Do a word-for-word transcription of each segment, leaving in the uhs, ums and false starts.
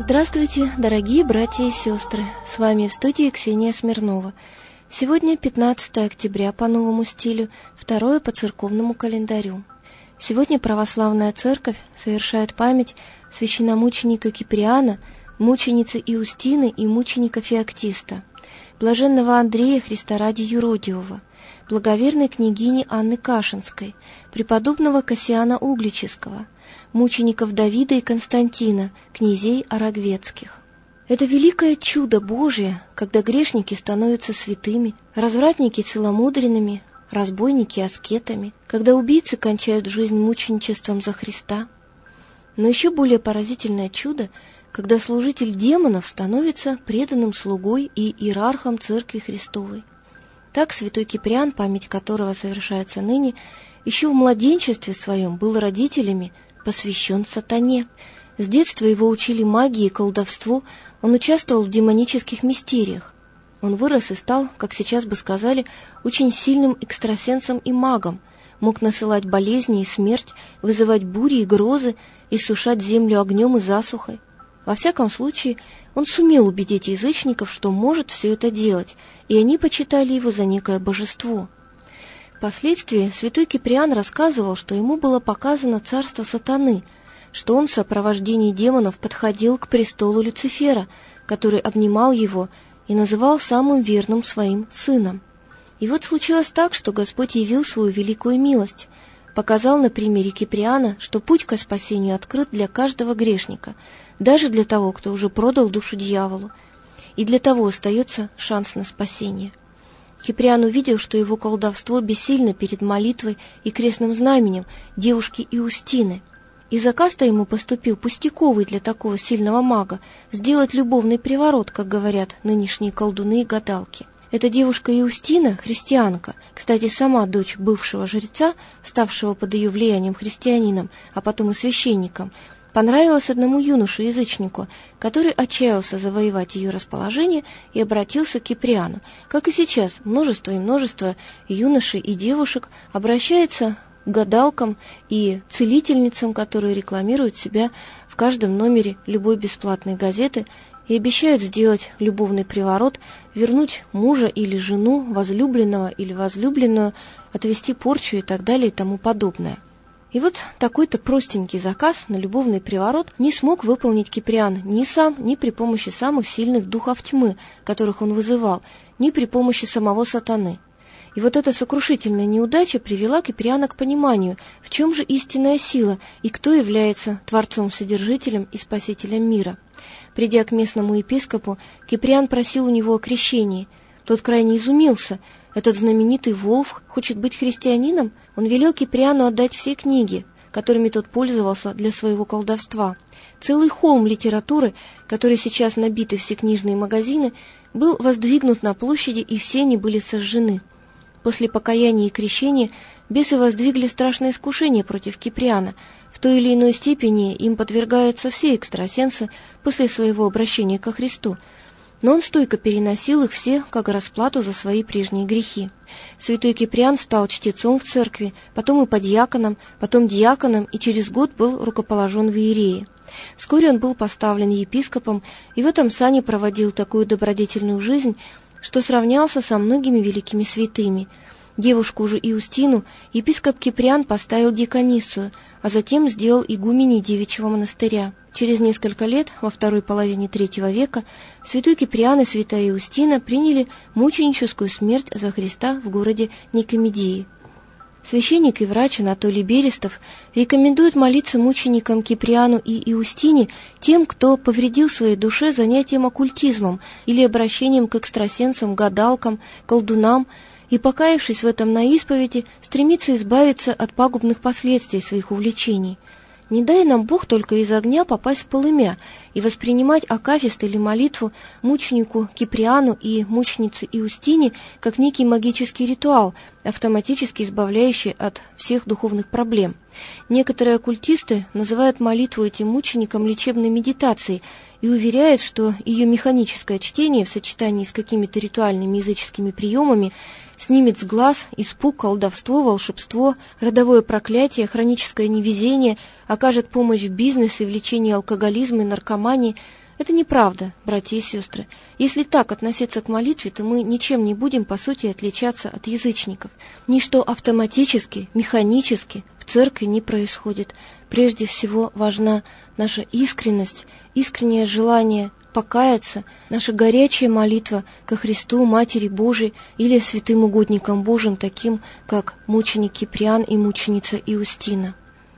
Здравствуйте, дорогие братья и сестры! С вами в студии Ксения Смирнова. Сегодня пятнадцатое октября по новому стилю, второе по церковному календарю. Сегодня православная церковь совершает память священномученика Киприана, мученицы Иустины и мученика Феоктиста, блаженного Андрея Христа ради Юродивого, благоверной княгини Анны Кашинской, преподобного Кассиана Угличского, мучеников Давида и Константина, князей Арагвецких. Это великое чудо Божие, когда грешники становятся святыми, развратники целомудренными, разбойники аскетами, когда убийцы кончают жизнь мученичеством за Христа. Но еще более поразительное чудо, когда служитель демонов становится преданным слугой и иерархом Церкви Христовой. Так святой Киприан, память которого совершается ныне, еще в младенчестве своем был родителями посвящен сатане. С детства его учили магии и колдовству, он участвовал в демонических мистериях. Он вырос и стал, как сейчас бы сказали, очень сильным экстрасенсом и магом, мог насылать болезни и смерть, вызывать бури и грозы, иссушать землю огнем и засухой. Во всяком случае, он сумел убедить язычников, что может все это делать, и они почитали его за некое божество. Впоследствии святой Киприан рассказывал, что ему было показано царство сатаны, что он в сопровождении демонов подходил к престолу Люцифера, который обнимал его и называл самым верным своим сыном. И вот случилось так, что Господь явил свою великую милость, показал на примере Киприана, что путь ко спасению открыт для каждого грешника, даже для того, кто уже продал душу дьяволу, и для того остается шанс на спасение. Киприан увидел, что его колдовство бессильно перед молитвой и крестным знаменем девушки Иустины. И заказ-то ему поступил пустяковый для такого сильного мага — сделать любовный приворот, как говорят нынешние колдуны и гадалки. Эта девушка Иустина — христианка, кстати, сама дочь бывшего жреца, ставшего под ее влиянием христианином, а потом и священником, понравилась одному юноше-язычнику, который отчаялся завоевать ее расположение и обратился к Киприану. Как и сейчас, множество и множество юношей и девушек обращается к гадалкам и целительницам, которые рекламируют себя в каждом номере любой бесплатной газеты и обещают сделать любовный приворот, вернуть мужа или жену, возлюбленного или возлюбленную, отвести порчу и так далее и тому подобное. И вот такой-то простенький заказ на любовный приворот не смог выполнить Киприан ни сам, ни при помощи самых сильных духов тьмы, которых он вызывал, ни при помощи самого сатаны. И вот эта сокрушительная неудача привела Киприана к пониманию, в чем же истинная сила и кто является Творцом-Содержителем и Спасителем мира. Придя к местному епископу, Киприан просил у него о крещении. Тот крайне изумился. Этот знаменитый Волф хочет быть христианином? Он велел Киприану отдать все книги, которыми тот пользовался для своего колдовства. Целый холм литературы, который сейчас набиты все книжные магазины, был воздвигнут на площади, и все они были сожжены. После покаяния и крещения бесы воздвигли страшное искушение против Киприана. В той или иной степени им подвергаются все экстрасенсы после своего обращения ко Христу, но он стойко переносил их все как расплату за свои прежние грехи. Святой Киприан стал чтецом в церкви, потом и подьяконом, потом диаконом и через год был рукоположен в иереи. Вскоре он был поставлен епископом и в этом сане проводил такую добродетельную жизнь, что сравнялся со многими великими святыми. Девушку же Иустину епископ Киприан поставил диконисою, а затем сделал игуменей девичьего монастыря. Через несколько лет, во второй половине третьего века, святой Киприан и святая Иустина приняли мученическую смерть за Христа в городе Никомедии. Священник и врач Анатолий Берестов рекомендует молиться мученикам Киприану и Иустине тем, кто повредил своей душе занятием оккультизмом или обращением к экстрасенсам, гадалкам, колдунам, и, покаявшись в этом на исповеди, стремится избавиться от пагубных последствий своих увлечений. Не дай нам Бог только из огня попасть в полымя и воспринимать акафист или молитву мученику Киприану и мученице Иустине как некий магический ритуал, автоматически избавляющий от всех духовных проблем. Некоторые оккультисты называют молитву этим мученикам лечебной медитацией и уверяют, что ее механическое чтение в сочетании с какими-то ритуальными языческими приемами снимет с глаз испуг, колдовство, волшебство, родовое проклятие, хроническое невезение, окажет помощь в бизнесе, в лечении алкоголизма и наркомании, Это неправда, братья и сестры. Если так относиться к молитве, то мы ничем не будем, по сути, отличаться от язычников. Ничто автоматически, механически в церкви не происходит. Прежде всего важна наша искренность, искреннее желание покаяться, наша горячая молитва ко Христу, Матери Божией или святым угодникам Божьим, таким как мученик Киприан и мученица Иустина.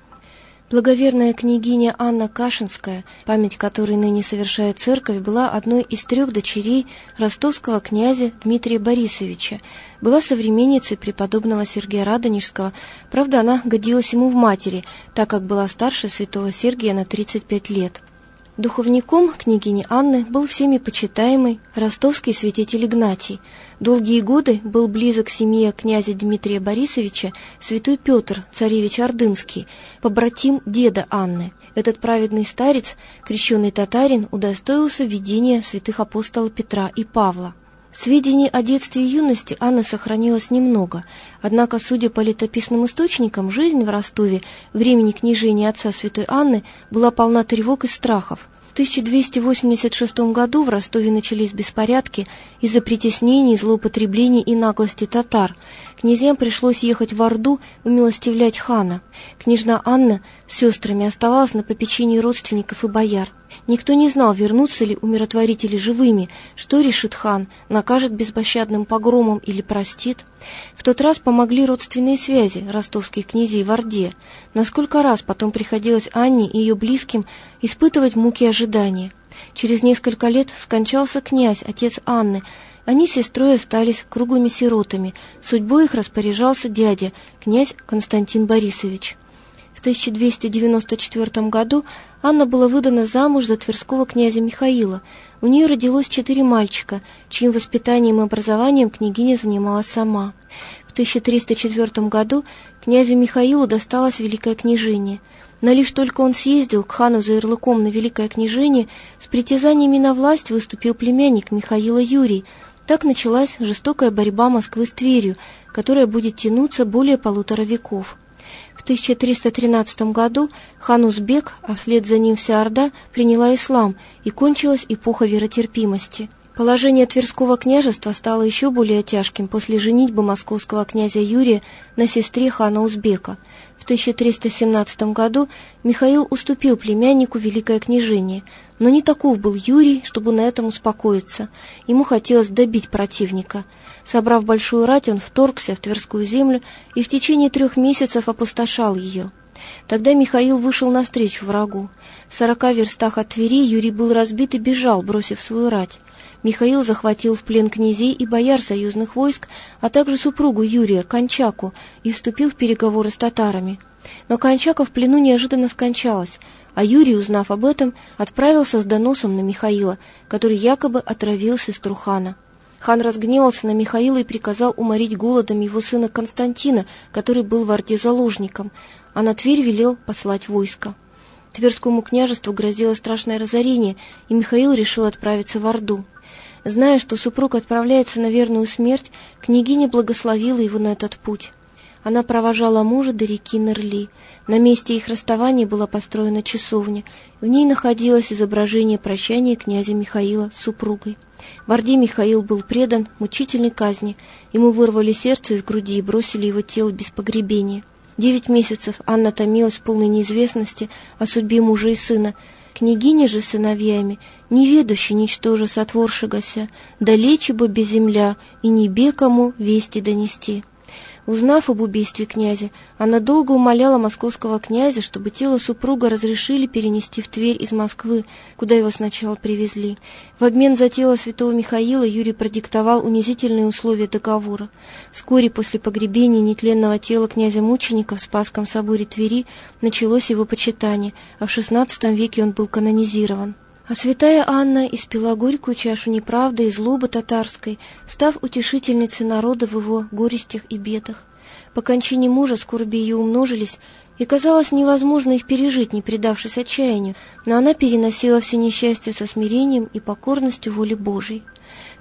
Благоверная княгиня Анна Кашинская, память которой ныне совершает церковь, была одной из трех дочерей ростовского князя Дмитрия Борисовича, была современницей преподобного Сергия Радонежского, правда, она годилась ему в матери, так как была старше святого Сергия на тридцать пять лет. Духовником княгини Анны был всеми почитаемый ростовский святитель Игнатий. Долгие годы был близок к семье князя Дмитрия Борисовича святой Петр, царевич Ордынский, побратим деда Анны. Этот праведный старец, крещеный татарин, удостоился видения святых апостолов Петра и Павла. Сведений о детстве и юности Анны сохранилось немного, однако, судя по летописным источникам, жизнь в Ростове времени княжения отца святой Анны была полна тревог и страхов. В тысяча двести восемьдесят шестом году в Ростове начались беспорядки из-за притеснений, злоупотреблений и наглости татар. Князьям пришлось ехать в Орду умилостивлять хана. Княжна Анна с сестрами оставалась на попечении родственников и бояр. Никто не знал, вернутся ли умиротворители живыми, что решит хан, накажет беспощадным погромом или простит. В тот раз помогли родственные связи ростовских князей в Орде, но сколько раз потом приходилось Анне и ее близким испытывать муки ожидания. Через несколько лет скончался князь, отец Анны. Они с сестрой остались круглыми сиротами, судьбой их распоряжался дядя, князь Константин Борисович. В тысяча двести девяносто четвёртом году Анна была выдана замуж за тверского князя Михаила. У нее родилось четыре мальчика, чьим воспитанием и образованием княгиня занималась сама. В тысяча триста четвёртом году князю Михаилу досталось великое княжение. Но лишь только он съездил к хану за ярлыком на великое княжение, с притязаниями на власть выступил племянник Михаила Юрий. Так началась жестокая борьба Москвы с Тверью, которая будет тянуться более полутора веков. В тысяча триста тринадцатом году хан Узбек, а вслед за ним вся Орда, приняла ислам, и кончилась эпоха веротерпимости. Положение Тверского княжества стало еще более тяжким после женитьбы московского князя Юрия на сестре хана Узбека. В тысяча триста семнадцатом году Михаил уступил племяннику великое княжение, но не таков был Юрий, чтобы на этом успокоиться. Ему хотелось добить противника. Собрав большую рать, он вторгся в Тверскую землю и в течение трех месяцев опустошал ее. Тогда Михаил вышел навстречу врагу. В сорока верстах от Твери Юрий был разбит и бежал, бросив свою рать. Михаил захватил в плен князей и бояр союзных войск, а также супругу Юрия, Кончаку, и вступил в переговоры с татарами. Но Кончака в плену неожиданно скончалась, а Юрий, узнав об этом, отправился с доносом на Михаила, который якобы отравил сестру хана. Хан разгневался на Михаила и приказал уморить голодом его сына Константина, который был в Орде заложником, а на Тверь велел послать войско. Тверскому княжеству грозило страшное разорение, и Михаил решил отправиться в Орду. Зная, что супруг отправляется на верную смерть, княгиня благословила его на этот путь. Она провожала мужа до реки Нерли. На месте их расставания была построена часовня. В ней находилось изображение прощания князя Михаила с супругой. В Орде Михаил был предан мучительной казни. Ему вырвали сердце из груди и бросили его тело без погребения. Девять месяцев Анна томилась в полной неизвестности о судьбе мужа и сына. Княгиня же с сыновьями, неведущий ничтоже сотворшегося, далече бы без земля, и небе кому вести донести. Узнав об убийстве князя, она долго умоляла московского князя, чтобы тело супруга разрешили перенести в Тверь из Москвы, куда его сначала привезли. В обмен за тело святого Михаила Юрий продиктовал унизительные условия договора. Вскоре после погребения нетленного тела князя-мученика в Спасском соборе Твери началось его почитание, а в шестнадцатом веке он был канонизирован. А святая Анна испила горькую чашу неправды и злобы татарской, став утешительницей народа в его горестях и бедах. По кончине мужа скорби ее умножились, и казалось невозможно их пережить, не предавшись отчаянию, но она переносила все несчастья со смирением и покорностью воле Божией. В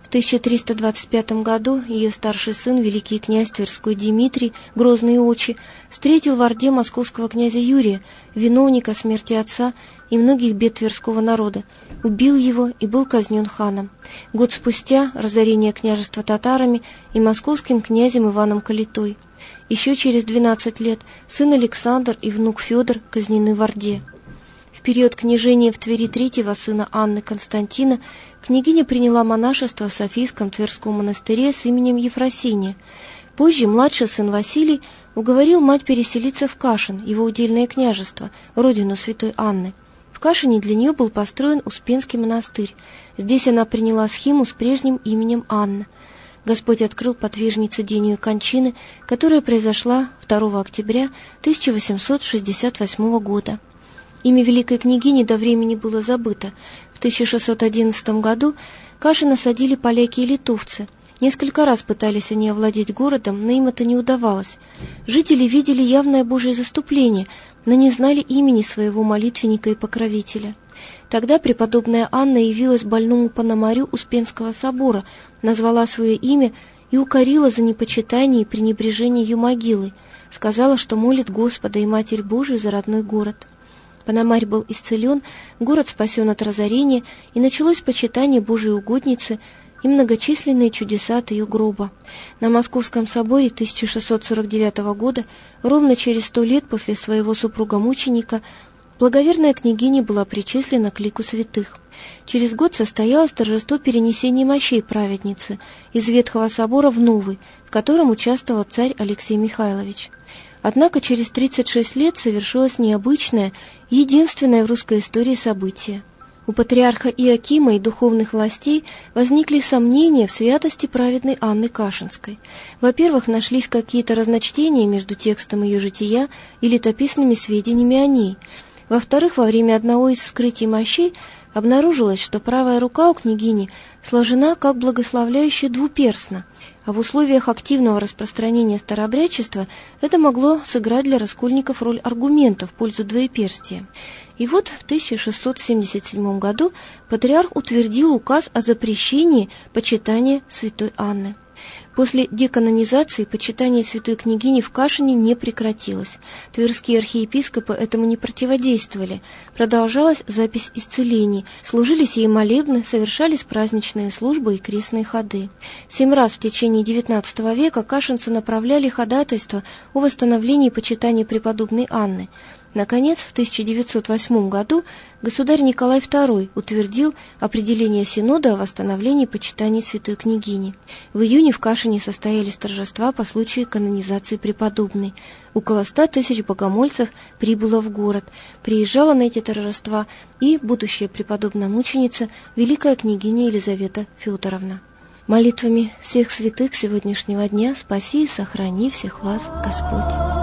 В тысяча триста двадцать пятом году ее старший сын, великий князь Тверской Дмитрий, Грозные очи, встретил в орде московского князя Юрия, виновника смерти отца и многих бед Тверского народа, убил его и был казнен ханом. Год спустя разорение княжества татарами и московским князем Иваном Калитой. Еще через двенадцать лет сын Александр и внук Федор казнены в Орде. В период княжения в Твери третьего сына Анны Константина княгиня приняла монашество в Софийском Тверском монастыре с именем Ефросиния. Позже младший сын Василий уговорил мать переселиться в Кашин, его удельное княжество, родину святой Анны. В Кашине для нее был построен Успенский монастырь. Здесь она приняла схиму с прежним именем Анна. Господь открыл подвижнице день ее кончины, которая произошла второго октября тысяча восемьсот шестьдесят восьмого года. Имя великой княгини до времени было забыто. В тысяча шестьсот одиннадцатом году Кашин осадили поляки и литовцы. Несколько раз пытались они овладеть городом, но им это не удавалось. Жители видели явное Божье заступление, но не знали имени своего молитвенника и покровителя. Тогда преподобная Анна явилась больному Пономарю Успенского собора, назвала свое имя и укорила за непочитание и пренебрежение ее могилы. Сказала, что молит Господа и Матерь Божию за родной город. Пономарь был исцелен, город спасен от разорения, и началось почитание Божией угодницы и многочисленные чудеса от ее гроба. На Московском соборе тысяча шестьсот сорок девятого года, ровно через сто лет после своего супруга-мученика, благоверная княгиня была причислена к лику святых. Через год состоялось торжество перенесения мощей праведницы из Ветхого собора в Новый, в котором участвовал царь Алексей Михайлович. Однако через тридцать шесть лет совершилось необычное, единственное в русской истории событие. У патриарха Иоакима и духовных властей возникли сомнения в святости праведной Анны Кашинской. Во-первых, нашлись какие-то разночтения между текстом ее жития и летописными сведениями о ней. Во-вторых, во время одного из вскрытий мощей обнаружилось, что правая рука у княгини сложена как благословляющая двуперстно, а в условиях активного распространения старообрядчества это могло сыграть для раскольников роль аргумента в пользу двоеперстия. И вот в тысяча шестьсот семьдесят седьмом году патриарх утвердил указ о запрещении почитания святой Анны. После деканонизации почитание святой княгини в Кашине не прекратилось. Тверские архиепископы этому не противодействовали. Продолжалась запись исцелений, служились ей молебны, совершались праздничные службы и крестные ходы. Семь раз в течение девятнадцатого века кашинцы направляли ходатайство о восстановлении почитания преподобной Анны. Наконец, в тысяча девятьсот восьмом году государь Николай второй утвердил определение Синода о восстановлении почитания святой княгини. В июне в Кашине состоялись торжества по случаю канонизации преподобной. Около ста тысяч богомольцев прибыло в город. Приезжала на эти торжества и будущая преподобная мученица, великая княгиня Елизавета Федоровна. Молитвами всех святых сегодняшнего дня спаси и сохрани всех вас, Господь.